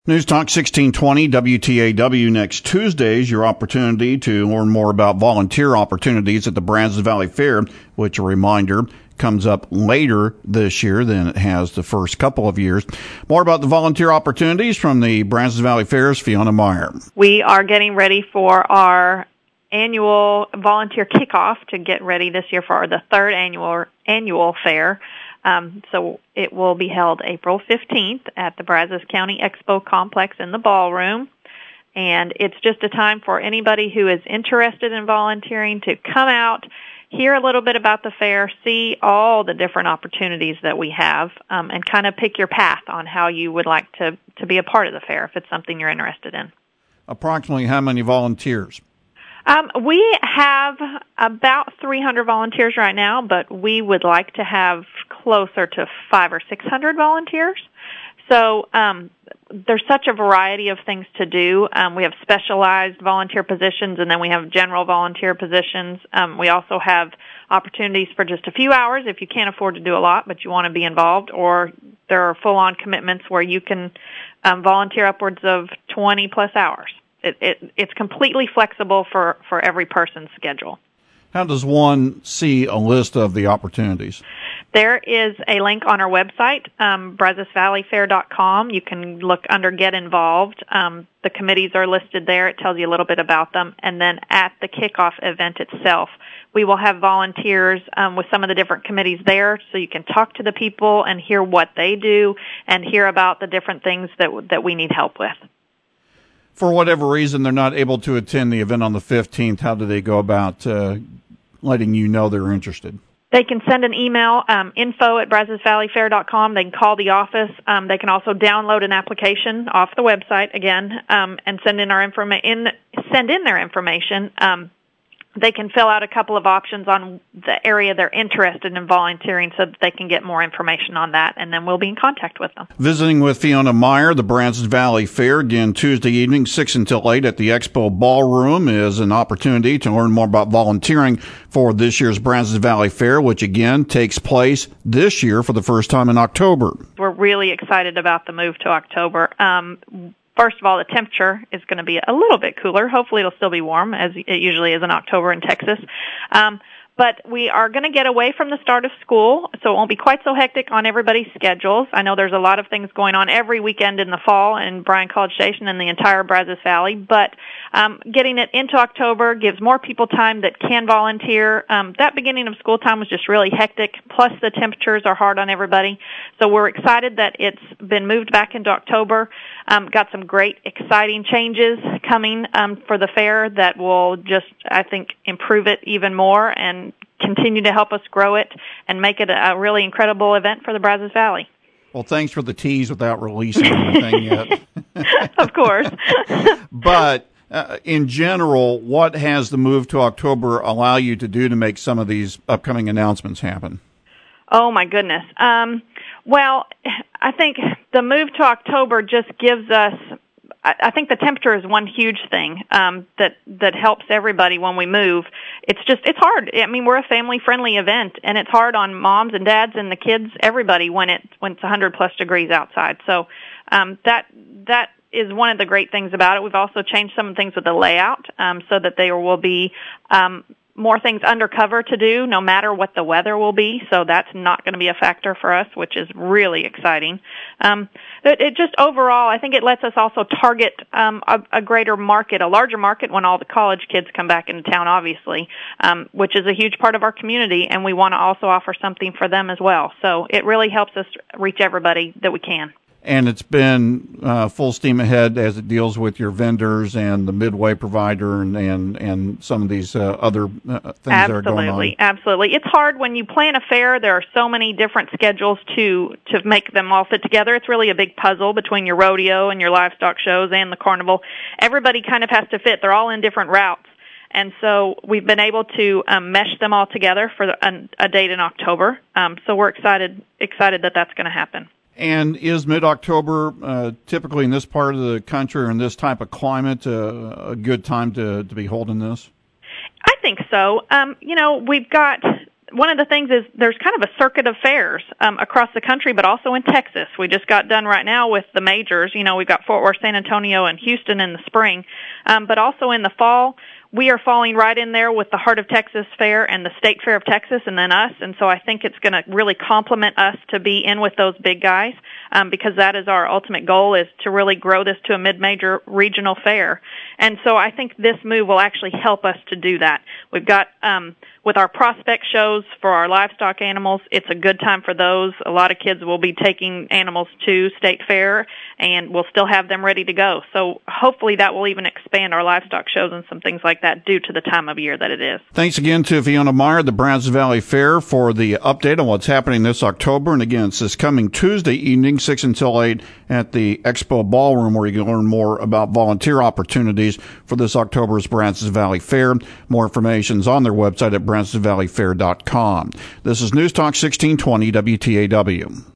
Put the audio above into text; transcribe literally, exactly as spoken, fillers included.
News Talk sixteen twenty W T A W next Tuesday is your opportunity to learn more about volunteer opportunities at the Brazos Valley Fair, which, a reminder, comes up later this year than it has the first couple of years. More about the volunteer opportunities from the Brazos Valley Fair's Fiona Meyer. We are getting ready for our annual volunteer kickoff to get ready this year for the third annual annual fair. Um, so it will be held April fifteenth at the Brazos County Expo Complex in the ballroom. And it's just a time for anybody who is interested in volunteering to come out, hear a little bit about the fair, see all the different opportunities that we have, um, and kind of pick your path on how you would like to, to be a part of the fair if it's something you're interested in. Approximately how many volunteers? Um, we have about three hundred volunteers right now, but we would like to have closer to five or six hundred volunteers. So um, there's such a variety of things to do. Um, we have specialized volunteer positions, and then we have general volunteer positions. Um, we also have opportunities for just a few hours if you can't afford to do a lot, but you want to be involved, or there are full-on commitments where you can um, volunteer upwards of twenty plus hours. It, it, it's completely flexible for, for every person's schedule. How does one see a list of the opportunities? There is a link on our website, um, brazos valley fair dot com. You can look under Get Involved. Um, the committees are listed there. It tells you a little bit about them. And then at the kickoff event itself, we will have volunteers um, with some of the different committees there, so you can talk to the people and hear what they do and hear about the different things that that we need help with. For whatever reason, they're not able to attend the event on the fifteenth. How do they go about uh, letting you know they're interested? They can send an email, um, info at brazos valley fair dot com. They can call the office. Um, they can also download an application off the website, again, um, and send in our informa- in, send in their information. Um, They can fill out a couple of options on the area they're interested in volunteering so that they can get more information on that, and then we'll be in contact with them. Visiting with Fiona Meyer, the Brazos Valley Fair, again Tuesday evening, six until eight at the Expo Ballroom, is an opportunity to learn more about volunteering for this year's Brazos Valley Fair, which again takes place this year for the first time in October. We're really excited about the move to October. Um, First of all, the temperature is going to be a little bit cooler. Hopefully it'll still be warm, as it usually is in October in Texas. Um, but we are going to get away from the start of school, so it won't be quite so hectic on everybody's schedules. I know there's a lot of things going on every weekend in the fall in Bryan College Station and the entire Brazos Valley, but um, getting it into October gives more people time that can volunteer. Um, that beginning of school time was just really hectic, plus the temperatures are hard on everybody. So we're excited that it's been moved back into October. Um, got some great, exciting changes coming um, for the fair that will just, I think, improve it even more and continue to help us grow it and make it a really incredible event for the Brazos Valley. Well, thanks for the tease without releasing anything yet. Of course. But uh, in general, what has the move to October allow you to do to make some of these upcoming announcements happen? Oh, my goodness. Um, well, I think the move to October just gives us, I, I think the temperature is one huge thing um, that, that helps everybody when we move. It's just, it's hard. I mean, we're a family-friendly event, and it's hard on moms and dads and the kids, everybody, when, it, when it's one hundred plus degrees outside. So um, that that is one of the great things about it. We've also changed some things with the layout um, so that there will be um, more things undercover to do no matter what the weather will be, so that's not going to be a factor for us, which is really exciting. Um, it, it just overall, I think it lets us also target um, a, a greater market, a larger market when all the college kids come back into town, obviously, um, which is a huge part of our community, and we want to also offer something for them as well. So it really helps us reach everybody that we can. And it's been uh, full steam ahead as it deals with your vendors and the midway provider and, and, and some of these uh, other uh, things absolutely, that are going on. Absolutely, absolutely. It's hard when you plan a fair. There are so many different schedules to, to make them all fit together. It's really a big puzzle between your rodeo and your livestock shows and the carnival. Everybody kind of has to fit. They're all in different routes. And so we've been able to um, mesh them all together for a, a date in October. Um, so we're excited excited that that's going to happen. And is mid-October uh, typically in this part of the country or in this type of climate uh, a good time to, to be holding this? I think so. Um, you know, we've got one of the things is there's kind of a circuit of fairs um, across the country, but also in Texas. We just got done right now with the majors. You know, we've got Fort Worth, San Antonio, and Houston in the spring, um, but also in the fall. We are falling right in there with the Heart of Texas Fair and the State Fair of Texas and then us, and so I think it's going to really complement us to be in with those big guys um, because that is our ultimate goal, is to really grow this to a mid-major regional fair. And so I think this move will actually help us to do that. We've got, um, with our prospect shows for our livestock animals, it's a good time for those. A lot of kids will be taking animals to State Fair, and we'll still have them ready to go. So hopefully that will even expand our livestock shows and some things like that due to the time of year that it is. Thanks again to Fiona Meyer, the Brazos Valley Fair, for the update on what's happening this October. And again, it's this coming Tuesday evening, six until eight, at the Expo Ballroom, where you can learn more about volunteer opportunities for this October's Brazos Valley Fair. More information is on their website at brazos valley fair dot com. This is News Talk sixteen twenty W T A W.